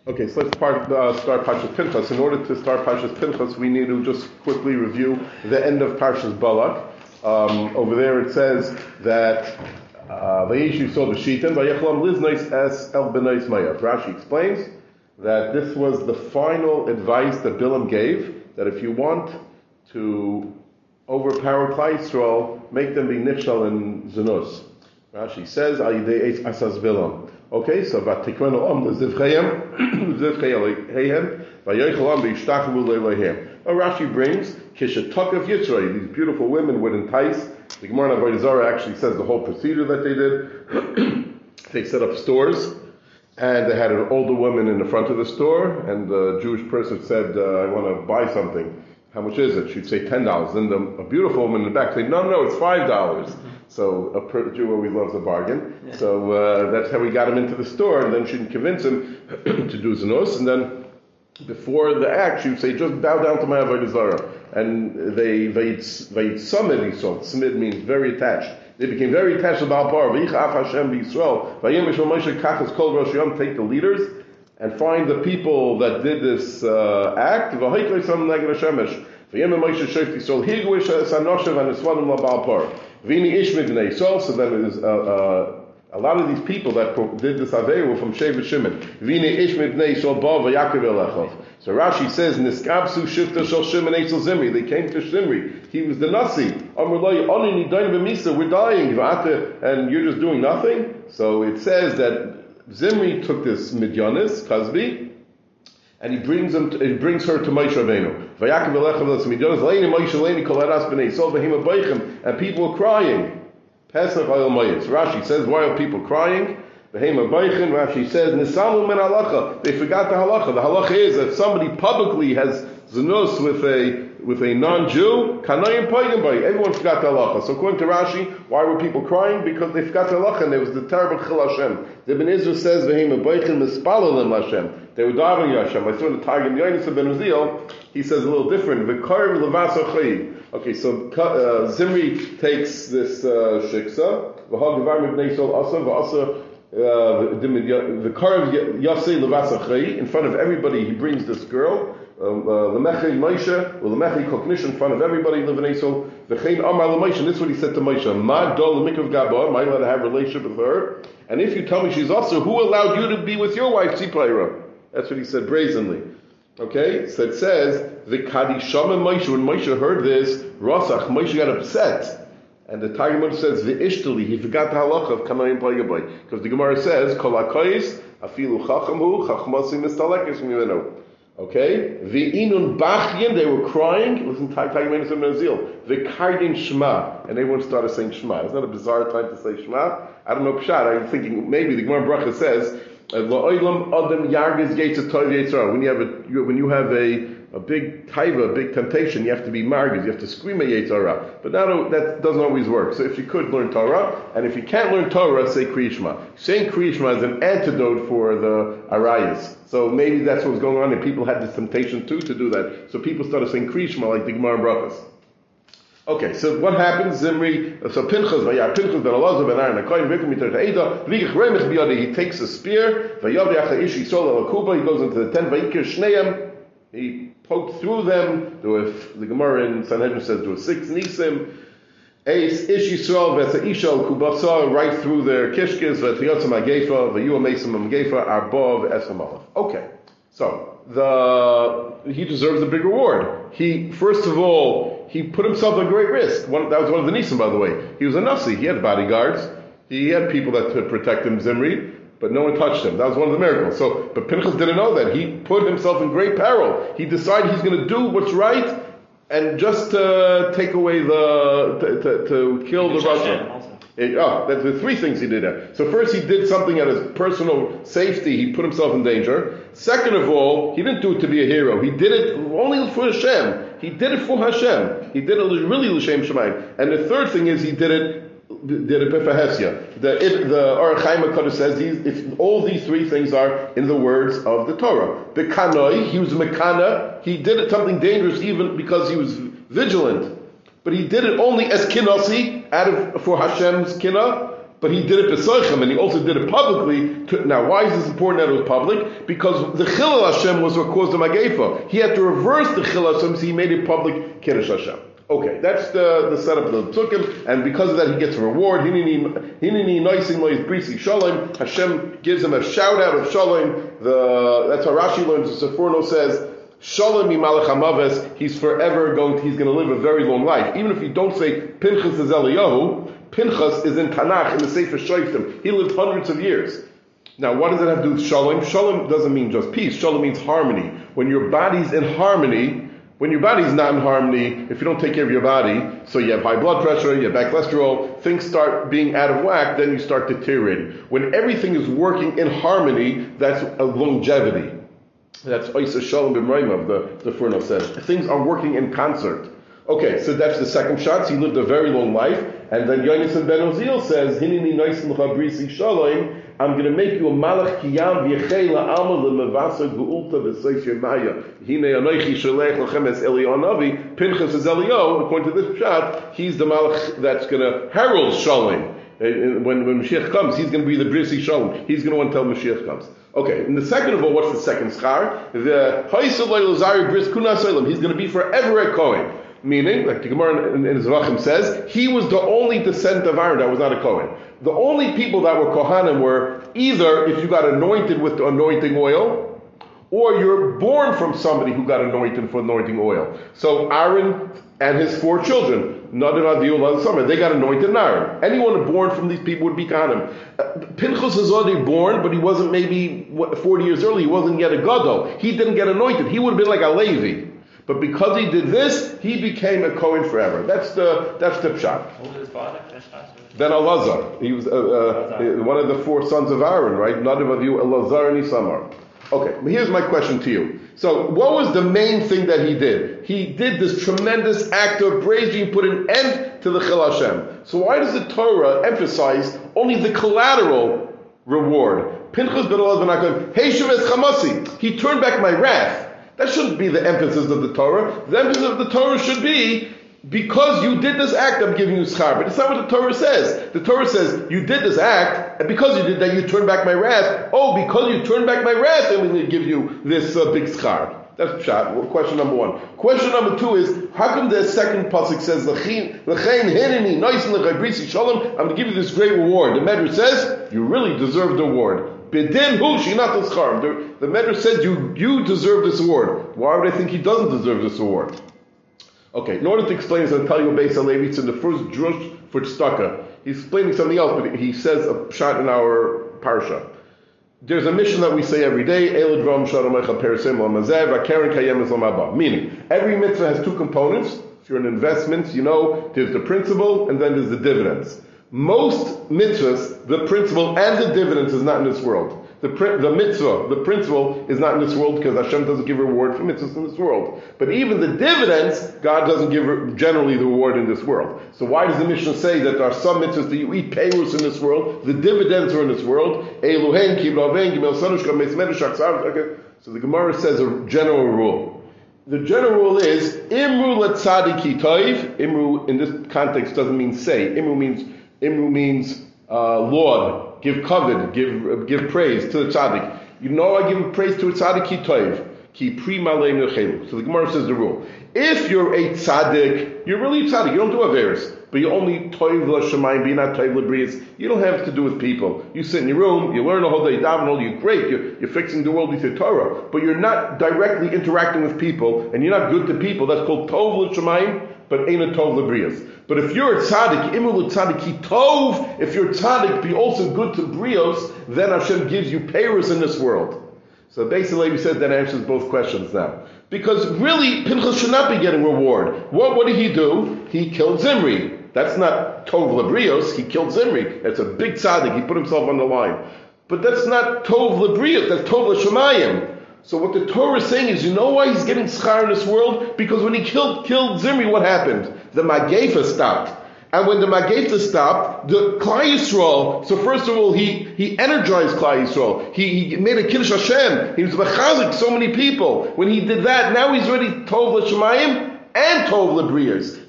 Okay, so let's start Parshas Pinchas. In order to start Parshas Pinchas, we need to just quickly review the end of Parshas Balak. Over there it says that Vayishu saw the Shitim, Vayechalam Liznais es El Benais Mayav. Rashi explains that this was the final advice that Bilam gave, that if you want to overpower Klal Yisrael, make them be Nifshal and Zenus. Rashi says, Ayidei Eitz Asas Bilam. Okay, so Vatikwenu Om Lezivchayim, Zivchayim, Vayochalam V'yishtachavu Leilohem. Rashi brings Kishatok of Yitzray. These beautiful women would entice. The Gemara in Avodah Zarah actually says the whole procedure that they did. They set up stores, and they had an older woman in the front of the store, and the Jewish person said, I want to buy something. How much is it? She'd say $10. Then a beautiful woman in the back say, no, it's $5. So a Jew always loves a bargain. Yeah. So that's how we got him into the store, and then she'd convince him to do Zanos, and then before the act, she would say, just bow down to my Avodah Zarah. And they'd summit, so smid means very attached. They became very attached to Baal Par. V'yichaf Hashem b'Yisrael. V'yim Mishal Moshe kachas kol rosh yom, take the leaders, and find the people that did this act. V'haiklei sam neged Hashemesh. V'yim Moshe shoyf Yisrael. Higwish sanoshev and esvadim la Baal Par. V'ini ish midnei Yisrael. So then it is a lot of these people that did this Avei were from Shevet Shimon. V'ini ish midnei Yisrael ba v'yakev elechov. So Rashi says, Niskabsu shifta shel Shimon Eitzel Zimri. They came to Zimri. He was the Nasi. We're dying. And you're just doing nothing? So it says that Zimri took this Midyanis, Kazbi, and he brings her to Moshe Rabbeinu. Vayakev elechav Midyanis, leini Moshe leini kol haras b'nei Yisrael v'him abaychim, and people were crying. Pesach ayil mayitz. Rashi says, why are people crying? Rashi says, Nisamu min halacha. They forgot the halacha. The halacha is that somebody publicly has zenus with a non-Jew, kanayim paygin bay. Everyone forgot the halacha. So according to Rashi, why were people crying? Because they forgot the halacha, and there was the terrible chil Hashem. The Ben Israel says, V'heim abaychin mispalalim Hashem. They were davening Hashem. I saw in the Targum Yonis Ben Uziel, he says a little different. V'karv levasa chayid. Okay, so Zimri takes this shiksa. V'hag devar mibnei sol asa v'asa. The Karev Yasei Levasachai, in front of everybody, he brings this girl, Lemechei Moshe, Lemechei Koknish, in front of everybody, Levaneso, V'chein Amar LeMoshe, and this is what he said to Moshe, Ma Dol Lemikav Gaba, am I allowed to have a relationship with her? And if you tell me she's also, who allowed you to be with your wife, Tzipayra? That's what he said brazenly. Okay, so it says, V'kadisham Moshe, when Moshe heard this, Rosach, Moshe got upset. And the Talmud says, "V'ishtali," he forgot the halacha of kanayim playgaboy, because the Gemara says, "Kol hakayis afilu chachamhu chachmasi mistalekes mimenu." Okay, v'inun bachyin, they were crying. Listen, Talmud said Nazil, v'kardin shema, and everyone started saying shema. Isn't that a bizarre time to say shema? I don't know pshat. I'm thinking maybe the Gemara Bracha says, "La'olam adam yargiz gates of tov yitzra." When you have a big taiva, a big temptation, you have to be margiz, you have to scream at Yetzirah. But now that doesn't always work. So if you could learn Torah, and if you can't learn Torah, say Kriyishma. Saying Kriyishma is an antidote for the arayas. So maybe that's what was going on, and people had this temptation too to do that. So people started saying Kriyishma like the Gemara Brachas. Okay, so what happens? Zimri, so Pinchas ben Elazar ben Aaron, he takes a spear, he goes into the tent, he poked through them. The Gemara in Sanhedrin says there were 6 nisim. Eis ish Yisrael v'esa ishal kubasa, right through their kishkes, v'tiyotza magefa, v'yu amesim magefa, arba v'esa malach. Okay, so he deserves a big reward. First of all, he put himself at great risk. That was one of the nisim, by the way. He was a nasi. He had bodyguards. He had people that could protect him, Zimri. But no one touched him. That was one of the miracles. But Pinchas didn't know that. He put himself in great peril. He decided he's going to do what's right and just take away to kill the Russian. That's the 3 things he did there. So first he did something at his personal safety. He put himself in danger. Second of all, he didn't do it to be a hero. He did it only for Hashem. He did it for Hashem. He did it really l'shem shemayim. And the third thing is he did it b'fahesya. The Or Chaim HaKadosh says if all these 3 things are in the words of the Torah. B'kanoi, he was mekana. He did it something dangerous even because he was vigilant. But he did it only as kinasi, for Hashem's kina. but he did it b'soichem, and he also did it publicly. Now, why is this important that it was public? Because the Chilul Hashem was what caused the Magefa. He had to reverse the Chilul Hashem, so he made it public Kiddush Hashem. Okay, that's the setup of the Psukim, and because of that he gets a reward. Hinini noisim lois brisi shalom. Hashem gives him a shout out of shalom. That's how Rashi learns. The Seforno says, Shalom imalech hamaves. He's going to live a very long life. Even if you don't say Pinchas is Eliyahu, Pinchas is in Tanakh, in the Sefer Shoftim. He lived hundreds of years. Now, what does it have to do with Shalom? Shalom doesn't mean just peace. Shalom means harmony. When your body's in harmony, when your body's not in harmony, if you don't take care of your body, so you have high blood pressure, you have bad cholesterol, things start being out of whack, then you start deteriorating. When everything is working in harmony, that's a longevity. That's Oisa Shalom B'Mraymav, the Furno says. Things are working in concert. Okay, so that's the second shot. So he lived a very long life. And then Yonasan ben Oziel says, Hinini Noisim L'Chabrisi Shalom, I'm going to make you a malach kiyam v'yechei la'alma l'mevasa ge'ulta v'seif yemaya. Hine anoichi shalech lachem es Eliyahu Pinchas is Eliyahu. According to this shot, he's the malach that's going to herald Shalom. When Mashiach comes, he's going to be the Brisi Shalom. He's going to want to tell Mashiach comes. Okay, and the second of all, what's the second schar? The Haisel Leilazari Bris Kuna Solim. He's going to be forever a Kohen. Meaning, like the Gemara in Zvachim says, he was the only descendant of Aaron that was not a Kohen. The only people that were Kohanim were either if you got anointed with the anointing oil, or you're born from somebody who got anointed for anointing oil. So Aaron and his 4 children, Nadav, Avihu, and Samar, they got anointed in Aaron. Anyone born from these people would be Kohanim. Pinchas was already born, but he wasn't maybe 40 years early. He wasn't yet a Gadol. He didn't get anointed. He would have been like a Levi. But because he did this, he became a Kohen forever. That's the pshat. Who was his father? Then Elazar. He was one of the 4 sons of Aaron, right? Nadav, Avihu, Elazar, and Isamar. Okay, but here's my question to you. So, what was the main thing that he did? He did this tremendous act of bravery, put an end to the Chil Hashem. So why does the Torah emphasize only the collateral reward? Pinchas ben Elazar ben Akan, Heishuv es Chamasi. He turned back my wrath. That shouldn't be the emphasis of the Torah. The emphasis of the Torah should be, because you did this act, I'm giving you schar. But it's not what the Torah says. The Torah says, you did this act, and because you did that, you turned back my wrath. Oh, because you turned back my wrath, I'm going to give you this big schar. That's pshat. Well, question number 1. Question number 2 is, how come the second pasuk says, L'chein hineni noisin l'chabrisi shalom, I'm going to give you this great reward. The Medrash says, you really deserve the reward. B'din hu shinat l'schar. The Medrash says, you deserve this award. Why would I think he doesn't deserve this award? Okay, in order to explain this, I'll tell you a Beis HaLevi. It's in the first drush for tzedakah. He's explaining something else, but he says a pshat in our parsha. There's a mission that we say every day, meaning, every mitzvah has 2 components. If you're in investments, you know, there's the principal and then there's the dividends. Most mitzvahs, the principal and the dividends is not in this world. The mitzvah, the principle, is not in this world because Hashem doesn't give reward for mitzvahs in this world. But even the dividends, God doesn't give generally the reward in this world. So why does the Mishnah say that there are some mitzvahs that you eat payrus in this world, the dividends are in this world? So the Gemara says a general rule. The general rule is, Imru l'tzadiki toiv. Imru in this context doesn't mean say. Imru means Lord. Give kavod, give praise to the tzaddik. You know I give praise to a tzaddik ki toiv, ki pri malei nechelu. So the Gemara says the rule. If you're a tzaddik, you're really a tzaddik, you don't do averis, but you only toiv l'shamayim, but you're not toiv l'brias. You don't have to do with people. You sit in your room, you learn the whole day, daven all, you're great, you're fixing the world with your Torah, but you're not directly interacting with people, and you're not good to people. That's called tov l'shamayim, but ain't a tov l'brias. But if you're a tzaddik, imul tzaddik tov, if you're tzaddik, be also good to brios, then Hashem gives you payers in this world. So basically, we said that answers both questions now. Because really, Pinchas should not be getting reward. What did he do? He killed Zimri. That's not tov lebrios. He killed Zimri. That's a big tzaddik. He put himself on the line. But that's not tov lebrios. That's tov l'shamayim. So what the Torah is saying is, you know why he's getting schar in this world? Because when he killed Zimri, what happened? The Magefa stopped. And when the Magefa stopped, the Klal Yisrael, so first of all, he energized Klal Yisrael. He made a Kiddush Hashem. He was mechazik so many people. When he did that, now he's already Tov L'Shamayim and Tov L'Briyas.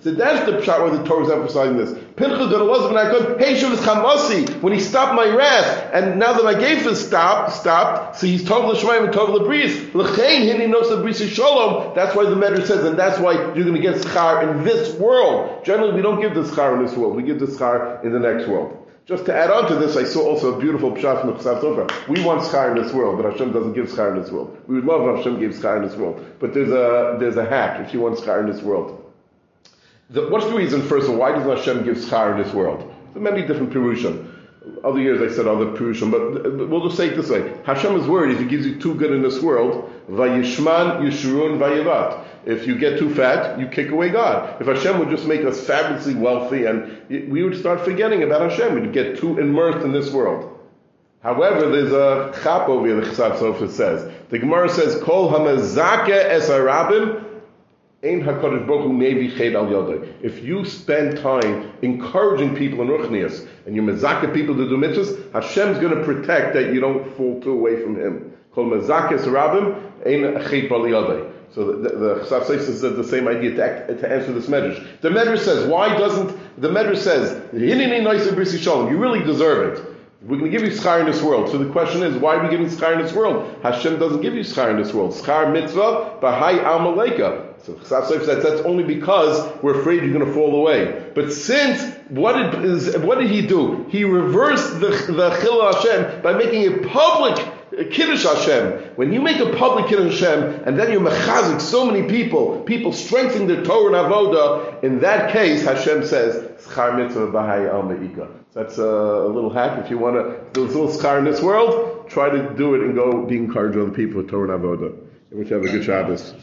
So that's the pshat where the Torah is emphasizing this. Pinchas got a was when I could, hey Shuvas Chamasi, when he stopped my wrath, and now that my gefen stopped, so he's Tov L'Shemaim and Tov L'Bris. L'chein hini nos L'Bris Shalom. That's why the Medrash says, and that's why you're going to get schar in this world. Generally, we don't give the schar in this world. We give the schar in the next world. Just to add on to this, I saw also a beautiful pshat from the Chassav Sofer. We want schar in this world, but Hashem doesn't give schar in this world. We would love if Hashem gave schar in this world. But there's a hack if you want schar in this world. What's the reason, first of all, why does Hashem give schar in this world? There are many different pirushim. Other years I said other pirushim, but we'll just say it this way. Hashem is worried if He gives you too good in this world, vayishman, yishurun, vayevat. If you get too fat, you kick away God. If Hashem would just make us fabulously wealthy, and we would start forgetting about Hashem, we'd get too immersed in this world. However, there's a chap over here, the Chassav Sofer says. The Gemara says, Kol hamazake es harabim, ein HaKadosh Baruch Hu mevi ched al yodai. If you spend time encouraging people in Ruchnias, and you mezake people to do mitzvahs, Hashem's going to protect that you don't fall too away from Him. Kol mazake es harabim, ein ched al yodai. So the Chassav Sofer says the same idea to answer this medrash. The medrash says, the medrash says, Hinini noisei brisi shalom, you really deserve it. We're going to give you schar in this world. So the question is, why are we giving schar in this world? Hashem doesn't give you schar in this world. Schar mitzvah, b'hai amaleka. So Chassav Sofer says that's only because we're afraid you're going to fall away. But since, what did he do? He reversed the Chilul Hashem by making a public Kiddush Hashem. When you make a public Kiddush Hashem, and then you mechazik so many people strengthening their Torah and Avodah, in that case, Hashem says, Schar mitzvah b'hai al me'ika. That's a little hack. If you want to do a little schar in this world, try to do it and go be encouraged other people with Torah and Avodah. And we have a good Shabbos.